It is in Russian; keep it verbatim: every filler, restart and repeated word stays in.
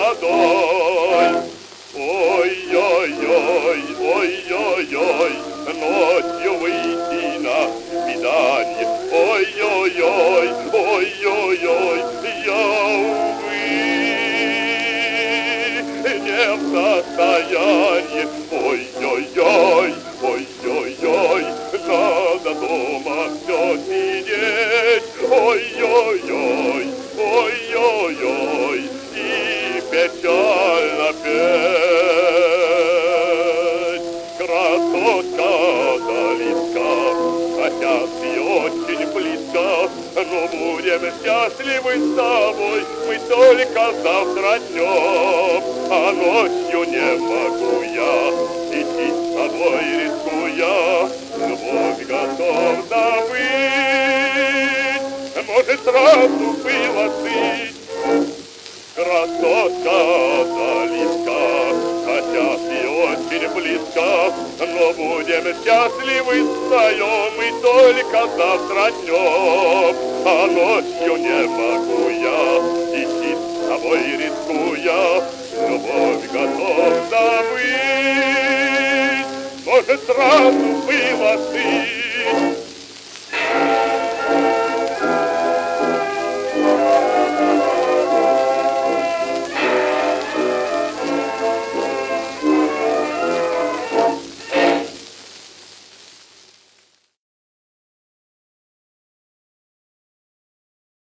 молодой. Ой-ой-ой, ой-ой-ой, ночью выйти на свидание. Ой-ой-ой, ой-ой-ой, я, увы, не в состоянии. Ой-ой-ой, ой-ой-ой, надо дома все сидеть. Ой-ой-ой, ой-ой-ой, и печально петь. Красотка далека, хотя ты очень близко, но будем счастливы с тобой мы только завтра днем. А ночью не могу я идти с тобой, рискуя, любовь готов забыть. Может, сразу было ты, красотка далека, хотя ты очень близко, но будем счастливы вдвоем мы только завтра днем. А ночью не могу я идти с тобой, рискуя, любовь готов забыть. Может, сразу было ты,